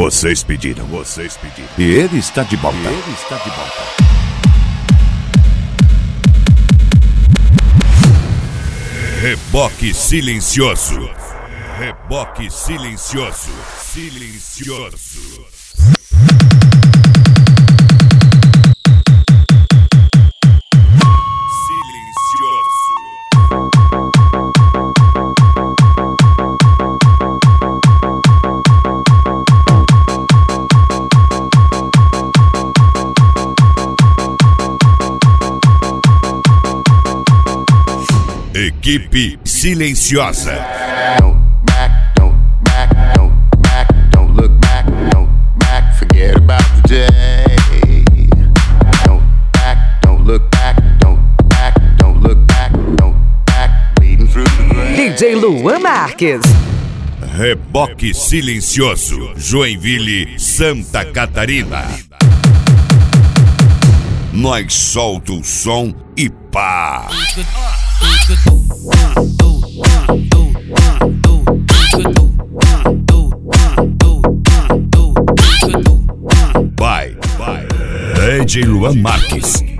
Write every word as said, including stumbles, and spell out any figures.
Vocês pediram, vocês pediram. E ele está de volta. E ele está de volta. Reboque silencioso. Reboque silencioso. Silencioso. Equipe silenciosa. Don't back, don't back, don't back, don't look back, don't back, forget about the day. Don't back, don't look back, don't back, don't look back, don't back, bleeding through the grave. D J Luan Marques. Reboque silencioso, Joinville, Santa Catarina. Nós solta o som e pá. Vai, vai. D J Luan Marques.